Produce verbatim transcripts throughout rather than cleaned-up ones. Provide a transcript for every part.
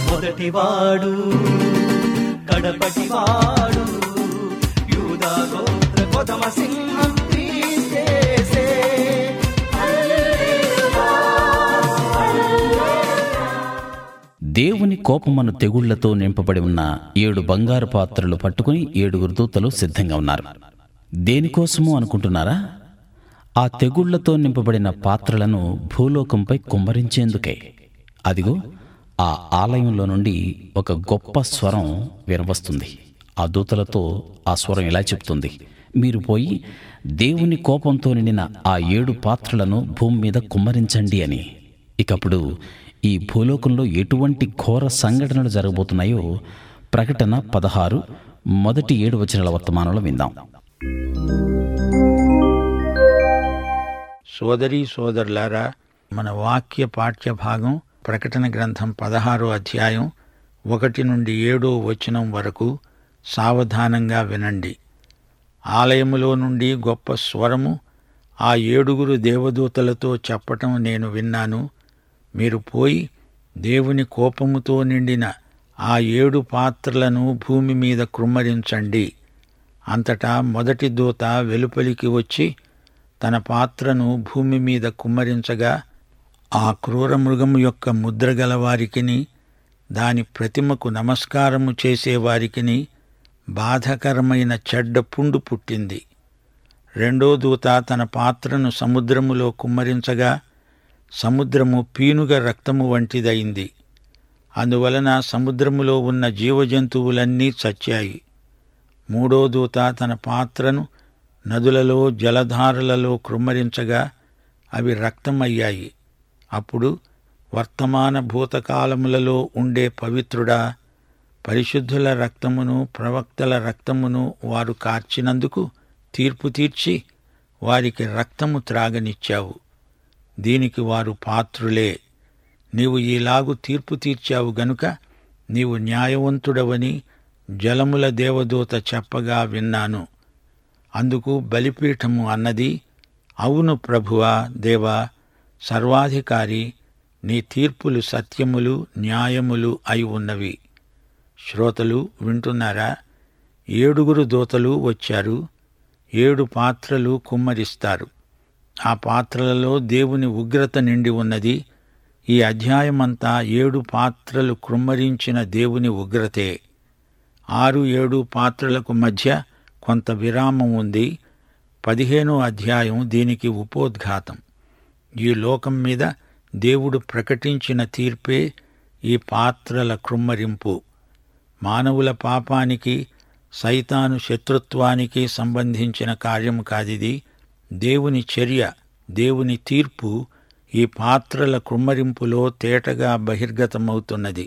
మొదటివాడు కడపటివాడు యూదా గోత్ర కొదమ సింహం క్రీస్తేసే. దేవుని కోపమను తెగుళ్లతో నింపబడి ఉన్న ఏడు బంగారు పాత్రలు పట్టుకుని ఏడుగురు దూతలు సిద్ధంగా ఉన్నారు. దేనికోసము అనుకుంటున్నారా? ఆ తెగుళ్లతో నింపబడిన పాత్రలను భూలోకంపై కుమ్మరించేందుకే. అదిగో ఆ ఆలయంలో నుండి ఒక గొప్ప స్వరం వినవస్తుంది. ఆ దూతలతో ఆ స్వరం ఇలా చెప్తుంది, మీరు పోయి దేవుని కోపంతో నిండిన ఆ ఏడు పాత్రలను భూమి మీద కుమ్మరించండి అని. ఇకప్పుడు ఈ భూలోకంలో ఎటువంటి ఘోర సంఘటనలు జరగబోతున్నాయో ప్రకటన పదహారు మొదటి ఏడు వచనాల వర్తమానంలో విందాం. సోదరీ సోదరులారా, మన వాక్య పాఠ్య భాగం ప్రకటన గ్రంథం పదహారో అధ్యాయం ఒకటి నుండి ఏడో వచనం వరకు సావధానంగా వినండి. ఆలయములో నుండి గొప్ప స్వరము ఆ ఏడుగురు దేవదూతలతో చెప్పటం నేను విన్నాను. మీరు పోయి దేవుని కోపముతో నిండిన ఆ ఏడు పాత్రలను భూమి మీద కృమ్మరించండి. అంతటా మొదటి దూత వెలుపలికి వచ్చి తన పాత్రను భూమి మీద కుమ్మరించగా ఆ క్రూర మృగము యొక్క ముద్రగల వారికిని దాని ప్రతిమకు నమస్కారము చేసేవారికిని బాధకరమైన చెడ్డ పుండు పుట్టింది. రెండో దూత తన పాత్రను సముద్రములో కుమ్మరించగా సముద్రము పీనుగ రక్తము వంటిదయింది. అందువలన సముద్రములో ఉన్న జీవజంతువులన్నీ చచ్చాయి. మూడో దూత తన పాత్రను నదులలో జలధారలలో కృమ్మరించగా అవి రక్తమయ్యాయి. అప్పుడు వర్తమాన భూతకాలములలో ఉండే పవిత్రుడా, పరిశుద్ధుల రక్తమును ప్రవక్తల రక్తమును వారు కార్చినందుకు తీర్పు తీర్చి వారికి రక్తము త్రాగనిచ్చావు. దీనికి వారు పాత్రులే. నీవు ఈలాగు తీర్పు తీర్చావు గనుక నీవు న్యాయవంతుడవని జలముల దేవదూత చెప్పగా విన్నాను. అందుకు బలిపీఠము అన్నది, అవును ప్రభువా, దేవా, సర్వాధికారి, నీ తీర్పులు సత్యములు న్యాయములు అయి ఉన్నవి. శ్రోతలు వింటున్నారా? ఏడుగురు దూతలు వచ్చారు. ఏడు పాత్రలు కుమ్మరిస్తారు. ఆ పాత్రలలో దేవుని ఉగ్రత నిండి ఉన్నది. ఈ అధ్యాయమంతా ఏడు పాత్రలు కృమ్మరించిన దేవుని ఉగ్రతే. ఆరు ఏడు పాత్రలకు మధ్య కొంత విరామం ఉంది. పదిహేనో అధ్యాయం దీనికి ఉపోద్ఘాతం. ఈ లోకం మీద దేవుడు ప్రకటించిన తీర్పే ఈ పాత్రల కృమ్మరింపు. మానవుల పాపానికి, సైతాను శత్రుత్వానికి సంబంధించిన కార్యము కాదిది. దేవుని చర్య, దేవుని తీర్పు ఈ పాత్రల కృమ్మరింపులో తేటగా బహిర్గతమవుతున్నది.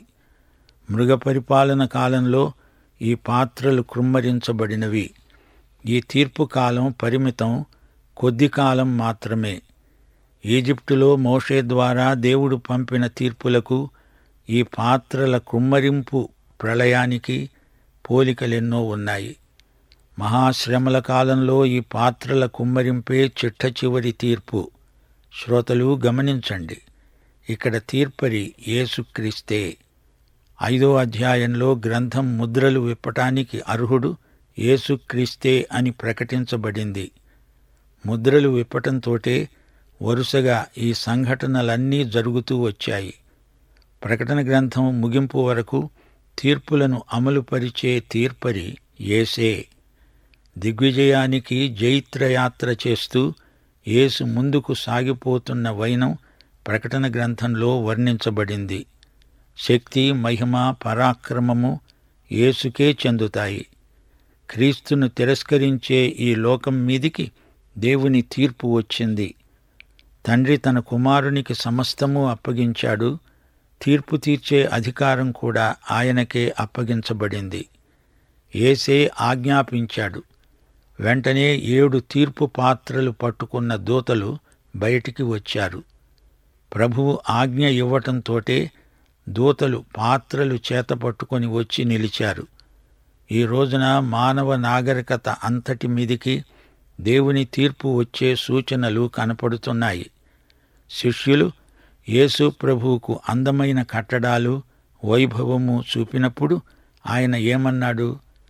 మృగపరిపాలన కాలంలో ఈ పాత్రలు కృమ్మరించబడినవి. ఈ తీర్పు కాలం పరిమితం, కొద్ది కాలం మాత్రమే. ఈజిప్టులో మోషే ద్వారా దేవుడు పంపిన తీర్పులకు ఈ పాత్రల కృమ్మరింపు ప్రళయానికి పోలికలెన్నో ఉన్నాయి. మహాశ్రమల కాలంలో ఈ పాత్రల కుమ్మరింపే చిట్ట చివరి తీర్పు. శ్రోతలు గమనించండి, ఇక్కడ తీర్పరి యేసుక్రీస్తే. ఐదో అధ్యాయంలో గ్రంథం ముద్రలు విప్పటానికి అర్హుడు యేసుక్రీస్తే అని ప్రకటించబడింది. ముద్రలు విప్పటంతోటే వరుసగా ఈ సంఘటనలన్నీ జరుగుతూ వచ్చాయి. ప్రకటన గ్రంథం ముగింపు వరకు తీర్పులను అమలుపరిచే తీర్పరి యేసే. దిగ్విజయానికి జైత్రయాత్ర చేస్తూ యేసు ముందుకు సాగిపోతున్న వైనం ప్రకటన గ్రంథంలో వర్ణించబడింది. శక్తి, మహిమ, పరాక్రమము యేసుకే చెందుతాయి. క్రీస్తును తిరస్కరించే ఈ లోకం మీదికి దేవుని తీర్పు వచ్చింది. తండ్రి తన కుమారునికి సమస్తము అప్పగించాడు. తీర్పు తీర్చే అధికారం కూడా ఆయనకే అప్పగించబడింది. యేసే ఆజ్ఞాపించాడు. వెంటనే ఏడు తీర్పు పాత్రలు పట్టుకున్న దూతలు బయటికి వచ్చారు. ప్రభువు ఆజ్ఞ ఇవ్వటంతోటే దూతలు పాత్రలు చేతపట్టుకొని వచ్చి నిలిచారు. ఈ రోజున మానవ నాగరికత అంతటి మీదికి దేవుని తీర్పు వచ్చే సూచనలు కనపడుతున్నాయి. శిష్యులు యేసు ప్రభువుకు అందమైన కట్టడాలు, వైభవము చూపినప్పుడు ఆయన ఏమన్నాడు?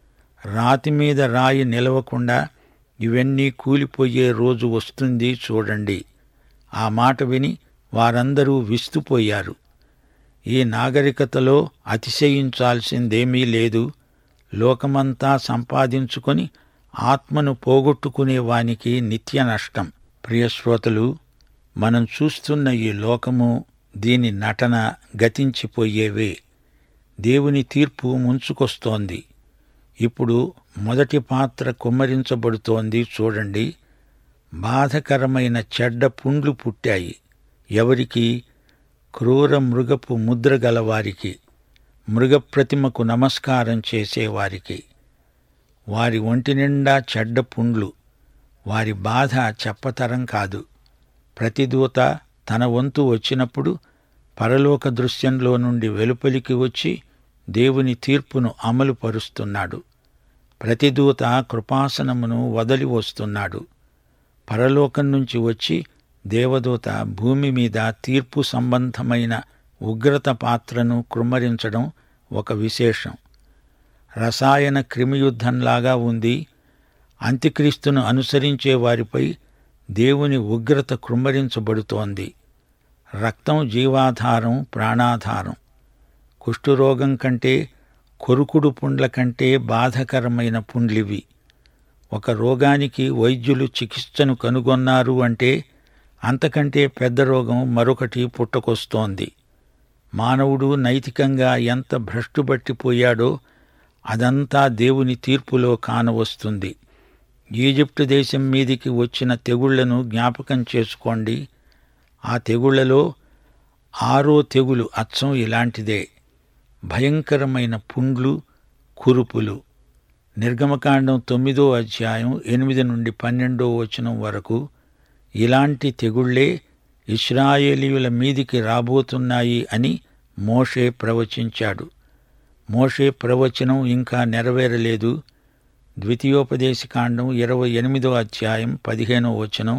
రాతి మీద రాయి నిలవకుండా ఇవన్నీ కూలిపోయే రోజు వస్తుంది చూడండి. ఆ మాట విని వారందరూ విస్తుపోయారు. ఈ నాగరికతలో అతిశయించాల్సిందేమీ లేదు. లోకమంతా సంపాదించుకొని ఆత్మను పోగొట్టుకునే వానికి నిత్య నష్టం. ప్రియశ్రోతలు, మనం చూస్తున్న ఈ లోకము, దీని నటన గతించిపోయేవే. దేవుని తీర్పు ముంచుకొస్తోంది. ఇప్పుడు మొదటి పాత్ర కుమ్మరించబడుతోంది చూడండి. బాధకరమైన చెడ్డ పుండ్లు పుట్టాయి. ఎవరికి? క్రూర మృగపు ముద్ర గలవారికి, మృగప్రతిమకు నమస్కారం చేసేవారికి. వారి ఒంటి నిండా చెడ్డ పుండ్లు. వారి బాధ చెప్పతరం కాదు. ప్రతిదూత తన వంతు వచ్చినప్పుడు పరలోక దృశ్యంలో నుండి వెలుపలికి వచ్చి దేవుని తీర్పును అమలు పరుస్తున్నాడు. ప్రతిదూత కృపాసనమును వదలి వస్తున్నాడు. పరలోకం నుంచి వచ్చి దేవదూత భూమి మీద తీర్పు సంబంధమైన ఉగ్రత పాత్రను కృమ్మరించడం ఒక విశేషం. రసాయన క్రిమియుద్ధంలాగా ఉంది. అంత్యక్రీస్తును అనుసరించే వారిపై దేవుని ఉగ్రత కృమ్మరించబడుతోంది. రక్తం జీవాధారం, ప్రాణాధారం. కుష్ఠురోగం కంటే, కొరుకుడు పుండ్ల కంటే బాధకరమైన పుండ్లివి. ఒక రోగానికి వైద్యులు చికిత్సను కనుగొన్నారు అంటే అంతకంటే పెద్ద రోగం మరొకటి పుట్టుకొస్తోంది. మానవుడు నైతికంగా ఎంత భ్రష్టుబట్టిపోయాడో అదంతా దేవుని తీర్పులో కానవస్తుంది. ఈజిప్టు దేశం మీదికి వచ్చిన తెగుళ్లను జ్ఞాపకం చేసుకోండి. ఆ తెగుళ్లలో ఆరో తెగులు అచ్చం ఇలాంటిదే. భయంకరమైన పుండ్లు, కురుపులు. నిర్గమకాండం తొమ్మిదో అధ్యాయం ఎనిమిది నుండి పన్నెండో వచనం వరకు ఇలాంటి తెగుళ్లే ఇశ్రాయేలీయుల మీదికి రాబోతున్నాయి అని మోషే ప్రవచించాడు. మోషే ప్రవచనం ఇంకా నెరవేరలేదు. ద్వితీయోపదేశకాండం ఇరవై ఎనిమిదో అధ్యాయం పదిహేనో వచనం,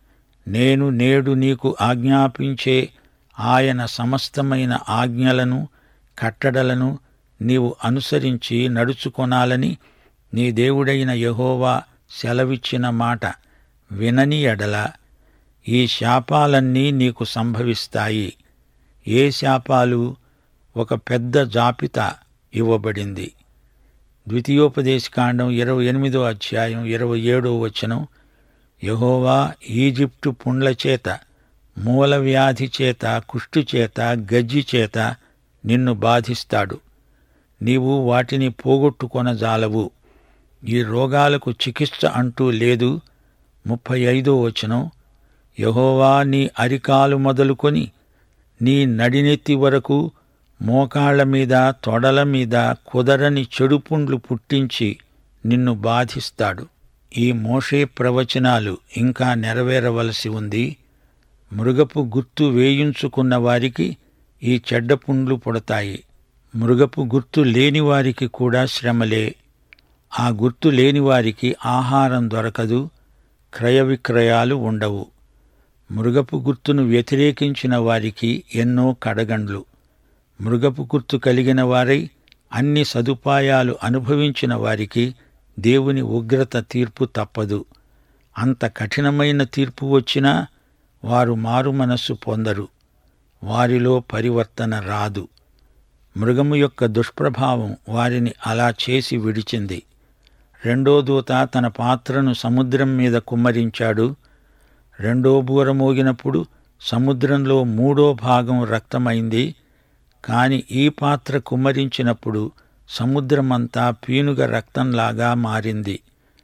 నేను నేడు నీకు ఆజ్ఞాపించే ఆయన సమస్తమైన ఆజ్ఞలను, కట్టడలను నీవు అనుసరించి నడుచుకొనాలని నీ దేవుడైన యెహోవా సెలవిచ్చిన మాట వినని ఎడల ఈ శాపాలన్నీ నీకు సంభవిస్తాయి. ఏ శాపాలు? ఒక పెద్ద జాబితా ఇవ్వబడింది. ద్వితీయోపదేశకాండం ఇరవై ఎనిమిదో అధ్యాయం ఇరవై ఏడో వచనం, యెహోవా ఈజిప్టు పుండ్ల చేత, మూలవ్యాధి చేత, కుష్టు చేత, గజ్జి చేత నిన్ను బాధిస్తాడు. నీవు వాటిని పోగొట్టుకొనజాలవు. ఈ రోగాలకు చికిత్స అంటూ లేదు. ముప్పై ఐదో వచనం, యెహోవా నీ అరికాలు మొదలుకొని నీ నడినెత్తి వరకు మోకాళ్ల మీద, తొడల మీద కుదరని చెడుపుండ్లు పుట్టించి నిన్ను బాధిస్తాడు. ఈ మోషే ప్రవచనాలు ఇంకా నెరవేరవలసి ఉంది. మృగపు గుర్తు వేయించుకున్న వారికి ఈ చెడ్డపుండ్లు పుడతాయి. మృగపు గుర్తు లేనివారికి కూడా శ్రమలే. ఆ గుర్తు లేనివారికి ఆహారం దొరకదు, క్రయ విక్రయాలు ఉండవు. మృగపు గుర్తును వ్యతిరేకించిన వారికి ఎన్నో కడగండ్లు. మృగపు గుర్తు కలిగిన వారై అన్ని సదుపాయాలు అనుభవించిన వారికి దేవుని ఉగ్రత తీర్పు తప్పదు. అంత కఠినమైన తీర్పు వచ్చినా వారు మారు మనస్సు పొందరు. వారిలో పరివర్తన రాదు. మృగము యొక్క దుష్ప్రభావం వారిని అలా చేసి విడిచింది. రెండో దూత తన పాత్రను సముద్రం మీద కుమ్మరించాడు. రెండో బూర మోగినప్పుడు సముద్రంలో మూడో భాగం రక్తమైంది. కాని ఈ పాత్ర కుమ్మరించినప్పుడు సముద్రమంతా పీనుగ రక్తంలాగా మారింది.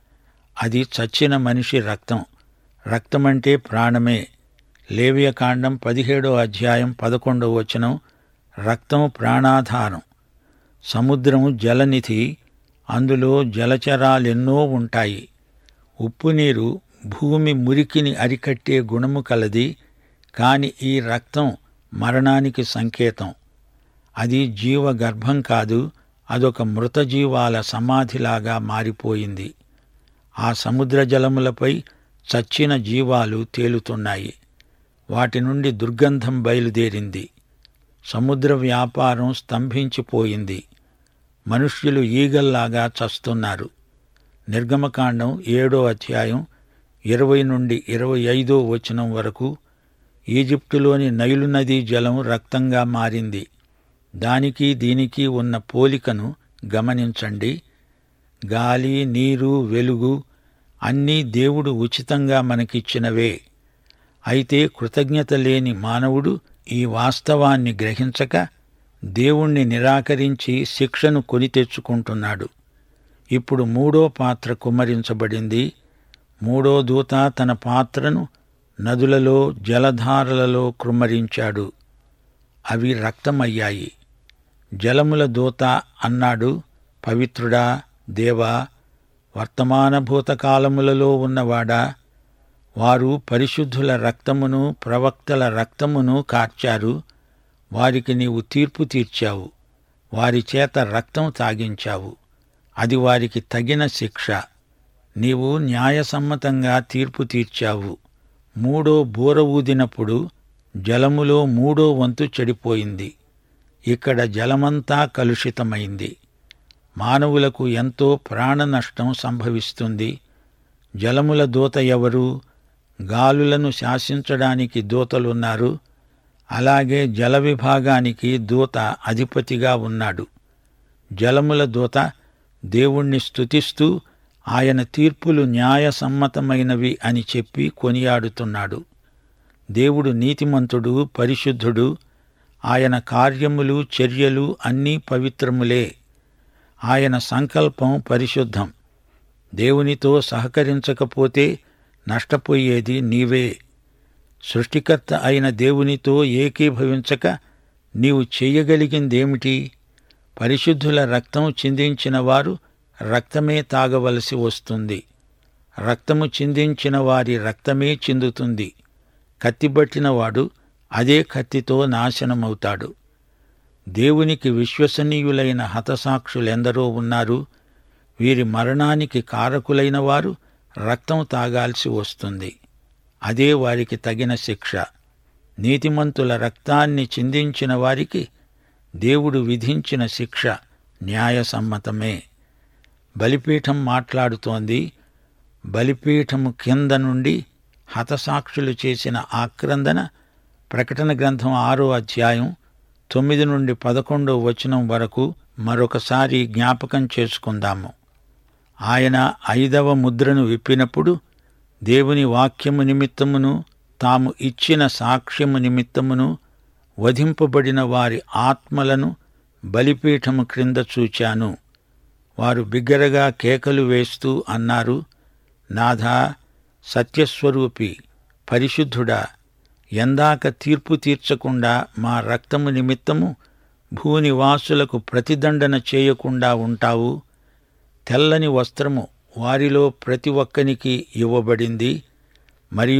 అది చచ్చిన మనిషి రక్తం. రక్తమంటే ప్రాణమే. లేవియకాండం పదిహేడో అధ్యాయం పదకొండో వచనం, రక్తం ప్రాణాధారం. సముద్రం జలనిధి. అందులో జలచరాలెన్నో ఉంటాయి. ఉప్పునీరు భూమి మురికిని అరికట్టే గుణము కలది. కాని ఈ రక్తం మరణానికి సంకేతం. అది జీవగర్భం కాదు, అదొక మృతజీవాల సమాధిలాగా మారిపోయింది. ఆ సముద్ర జలములపై చచ్చిన జీవాలు తేలుతున్నాయి. వాటి నుండి దుర్గంధం బయలుదేరింది. సముద్ర వ్యాపారం స్తంభించిపోయింది. మనుష్యులు ఈగల్లాగా చస్తున్నారు. నిర్గమకాండం ఏడో అధ్యాయం ఇరవై నుండి ఇరవై ఐదో వచనం వరకు ఈజిప్టులోని నైలు నదీ జలం రక్తంగా మారింది. దానికి దీనికి ఉన్న పోలికను గమనించండి. గాలి, నీరు, వెలుగు అన్నీ దేవుడు ఉచితంగా మనకిచ్చినవే. అయితే కృతజ్ఞత లేని మానవుడు ఈ వాస్తవాన్ని గ్రహించక దేవుణ్ణి నిరాకరించి శిక్షను కొని తెచ్చుకుంటున్నాడు. ఇప్పుడు మూడో పాత్ర కుమ్మరించబడింది. మూడో దూత తన పాత్రను నదులలో, జలధారలలో కృమ్మరించాడు. అవి రక్తమయ్యాయి. జలముల దూత అన్నాడు, పవిత్రుడా, దేవా, వర్తమాన భూతకాలములలో ఉన్నవాడా, వారు పరిశుద్ధుల రక్తమును, ప్రవక్తల రక్తమును కార్చారు. వారికి నీవు తీర్పు తీర్చావు. వారి చేత రక్తం తాగించావు. అది వారికి తగిన శిక్ష. నీవు న్యాయసమ్మతంగా తీర్పు తీర్చావు. మూడో బూర ఊదినప్పుడు జలములో మూడో వంతు చెడిపోయింది. ఇక్కడ జలమంతా కలుషితమైంది. మానవులకు ఎంతో ప్రాణ నష్టం సంభవిస్తుంది. జలముల దూత ఎవరు? గాలులను శాసించడానికి దూతలున్నారు. అలాగే జల విభాగానికి దూత అధిపతిగా ఉన్నాడు. జలముల దూత దేవుణ్ణి స్తుతిస్తూ ఆయన తీర్పులు న్యాయసమ్మతమైనవి అని చెప్పి కొనియాడుతున్నాడు. దేవుడు నీతిమంతుడు, పరిశుద్ధుడు. ఆయన కార్యములు, చర్యలు అన్నీ పవిత్రములే. ఆయన సంకల్పం పరిశుద్ధం. దేవునితో సహకరించకపోతే నష్టపోయేది నీవే. సృష్టికర్త అయిన దేవునితో ఏకీభవించక నీవు చెయ్యగలిగిందేమిటి? పరిశుద్ధుల రక్తం చిందించిన వారు రక్తమే తాగవలసి వస్తుంది. రక్తము చిందించిన వారి రక్తమే చిందుతుంది. కత్తిబట్టినవాడు అదే కత్తితో నాశనమవుతాడు. దేవునికి విశ్వసనీయులైన హతసాక్షులెందరో ఉన్నారు. వీరి మరణానికి కారకులైన వారు రక్తం తాగాల్సి వస్తుంది. అదే వారికి తగిన శిక్ష. నీతిమంతుల రక్తాన్ని చిందించిన వారికి దేవుడు విధించిన శిక్ష న్యాయసమ్మతమే. బలిపీఠం మాట్లాడుతోంది. బలిపీఠము కింద నుండి హతసాక్షులు చేసిన ఆక్రందన ప్రకటన గ్రంథం ఆరో అధ్యాయం తొమ్మిది నుండి పదకొండో వచనం వరకు మరొకసారి జ్ఞాపకం చేసుకుందాము. ఆయన ఐదవ ముద్రను విప్పినప్పుడు దేవుని వాక్యము నిమిత్తమును తాము ఇచ్చిన సాక్ష్యము నిమిత్తమును వధింపబడిన వారి ఆత్మలను బలిపీఠము క్రింద చూచాను. వారు బిగ్గరగా కేకలు వేస్తూ అన్నారు, నాథా, సత్యస్వరూపి, పరిశుద్ధుడా, ఎందాక తీర్పు తీర్చకుండా మా రక్తము నిమిత్తము భూనివాసులకు ప్రతిదండన చేయకుండా ఉంటావు? తెల్లని వస్త్రము వారిలో ప్రతి ఒక్కనికి ఇవ్వబడింది. మరియు